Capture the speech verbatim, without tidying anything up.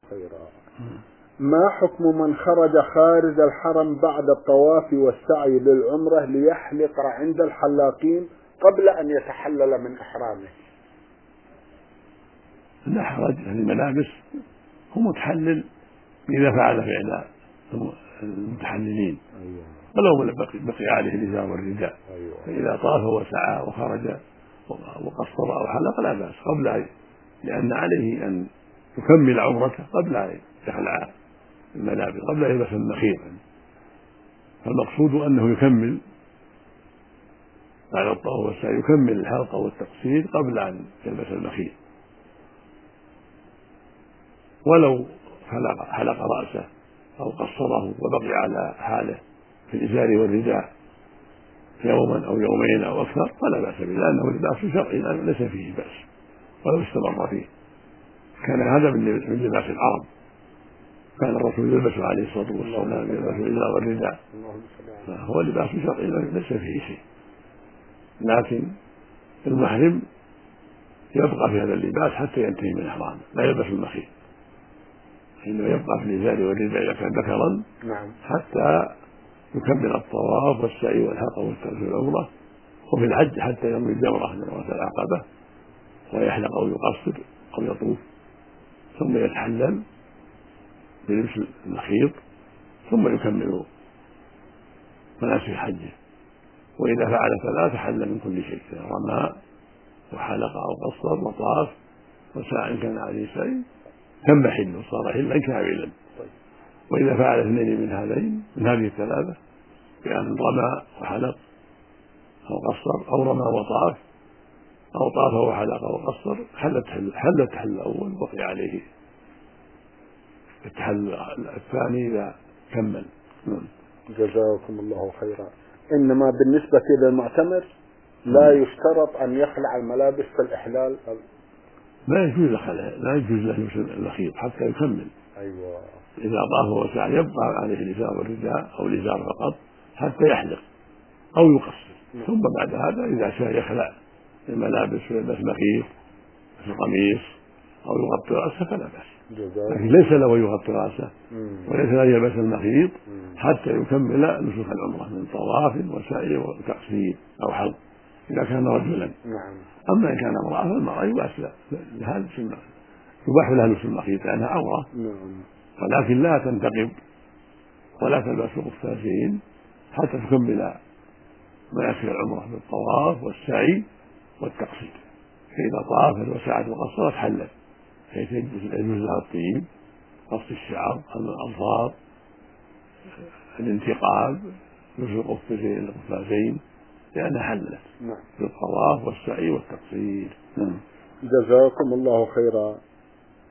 خيرا. ما حكم من خرج خارج الحرم بعد الطواف والسعي للعمرة ليحلق عند الحلاقين قبل أن يتحلل من إحرامه؟ لا حرج في الملابس، هو متحلل إذا فعل فعل المتحللين، ولو بقي عليه الإزار والرداء، فإذا طاف وسعى وخرج وقصر أو حلق لا بأس قبل، لأن عليه أن يكمل عمرته قبل أن يخلع الملابس، قبل أن يلبس النخير. فالمقصود أنه يكمل بعد الطواف والسعي، يكمل الحلق والتقصير قبل أن يلبس النخير. ولو حلق, حلق رأسه أو قصره وبقي على حاله في الإزار والرداء يوما أو يومين أو أكثر فلا بأس به، لأنه لباس شرعي ليس فيه بأس ولو استمر فيه. كان هذا من لباس العرب، كان الرسول يلبس عليه الصلاة والسلام يلبس الإزار والرداء، فهو لباس شرعي ليس فيه شيء. لكن المحرم يبقى في هذا اللباس حتى ينتهي من إحرامه، لا يلبس المخيط، إنه يبقى في الإزار والرداء إذا كان ذكرا حتى يكمل الطواف والسعي والحلق والترك والعمرة، وفي الحج حتى يرمي الجمرة من جمرة العقبة ويحلق أو يقصر أو يطوف، ثم يتحلل بلبس المخيط، ثم يكمل مناسك حجه. وإذا فعل فلا تحلل من كل شيء، رمى وحلق أو قصر وطاف وسعى إن كان عليه سعي تم حله، صار حلا كاملا. وإذا فعل اثنين من هذين من هذه الثلاثة، بأن رمى وحلق أو قصر أو رمى وطاف أو طاف وحلق وقصر، حلت حل التحل الأول وبقي عليه التحل الثاني إذا كمل. جزاكم الله خيرا. إنما بالنسبة للمعتمر لا يشترط أن يخلع الملابس في الإحلال، لا يجوز لا يجوز له لبس المخيط حتى يكمل. أيوة. إذا طاف وسعى يبقى عليه الإزار والرداء أو الإزار فقط حتى يحلق أو يقصر، ثم بعد هذا إذا شاء يخلع الملابس ويلبس مخيط مثل قميص أو يغطي رأسه فلا بأس، لكن ليس له يغطي رأسه وليس له يلبس المخيط حتى يكمل نسك العمرة من طواف وسعي وتقصير أو حلق إذا كان رجلا. أما إن كان امرأة فالمرأة يباح لها لبس يباح لها لبس المخيط لأنها عورة، ولكن لا تنتقب ولا تلبس قفازين حتى تكمل مناسك العمرة بالطواف والسعي والتقصير. فإذا طافت وسعت وقصرت حلت، حيث يجوز لها الطيب، قص الشعر، الأظفار، الانتقاب، لبس القفازين، لأنها حلت بالطواف والسعي والتقصير. جزاكم الله خيرا.